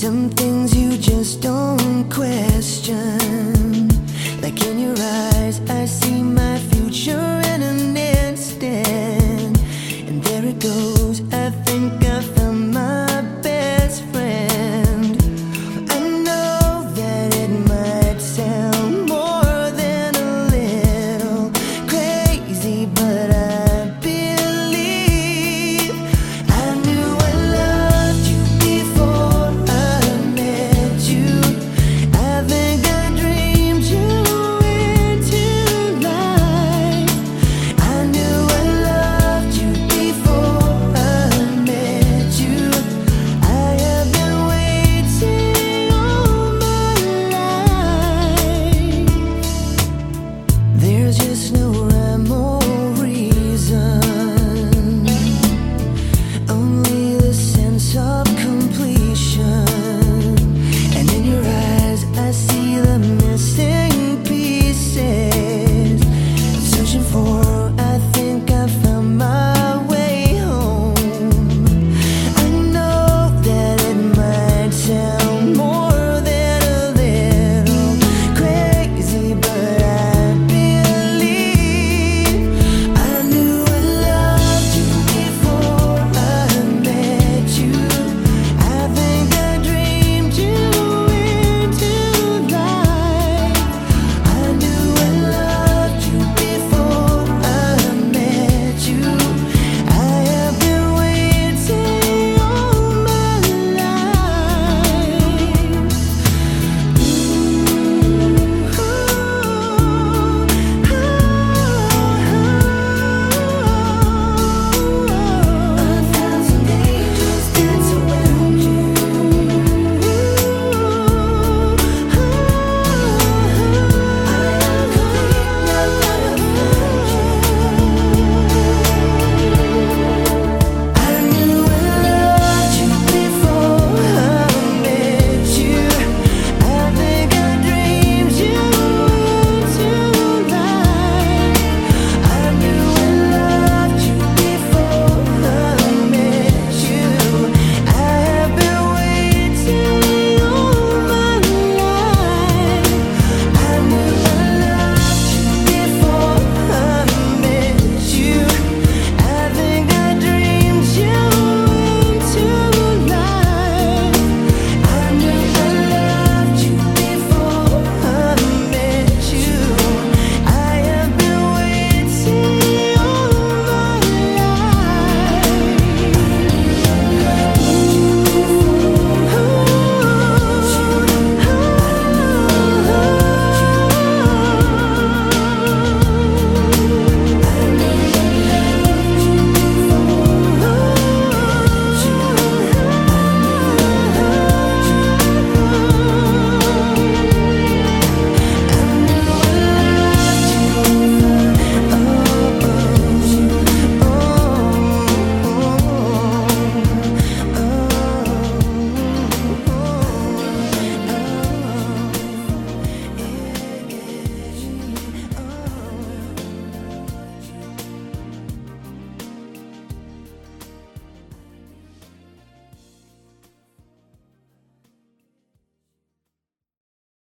Some things you just don't question. Like in your eyes, I see my future in an instant. And there it goes, I think I found my best friend. I know that it might sound more than a little crazy, but I believe I knew I loved you before I met you. I think I dreamed you into life. I knew I loved you before I met you. I have been waiting all my life. There's just no rhyme or